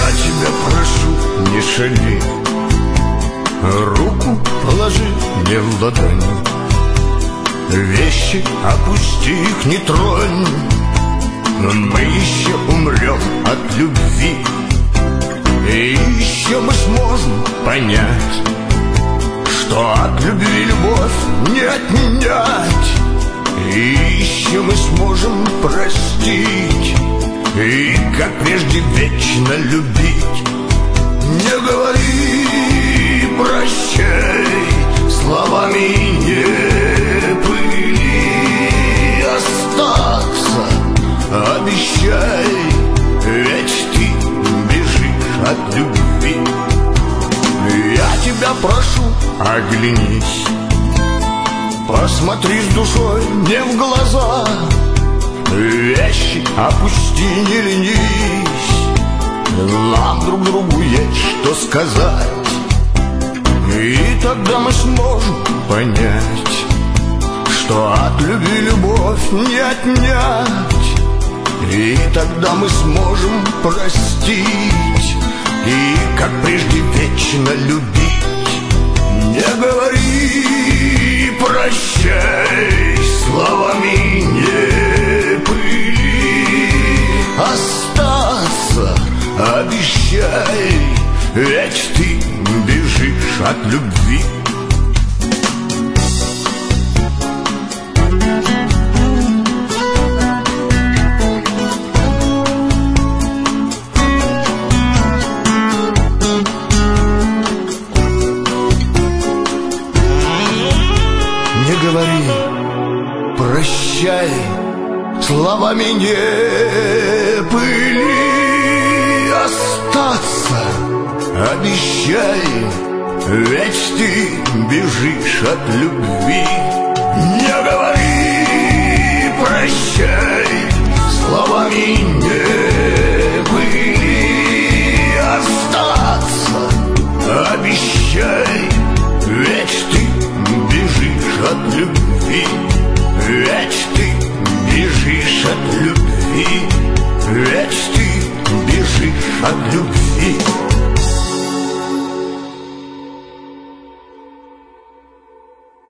Я тебя прошу, не шали, руку положи мне в ладонь, вещи опусти, их не тронь. Мы еще умрем от любви, и еще мы сможем понять, что от любви любовь не отнять. И еще мы сможем простить, и как прежде вечно любить. Не говори прощай, словами не пыли, остаться обещай, ведь ты бежишь от любви. Я тебя прошу, оглянись, посмотри с душой мне в глаза, вещи опусти, не ленись, нам друг другу есть что сказать. И тогда мы сможем понять, что от любви любовь не отнять. И тогда мы сможем простить, и как прежде вечно любить. Не говори прощай, словами не пыли, остаться обещай, ведь ты бежишь от любви. Не говори прощай, словами не пыли, остаться обещай, ведь ты бежишь от любви. Не говори прощай, словами не пыли, остаться обещай, ведь ты бежишь от любви, ведь ты бежишь от любви, ведь ты бежишь от любви.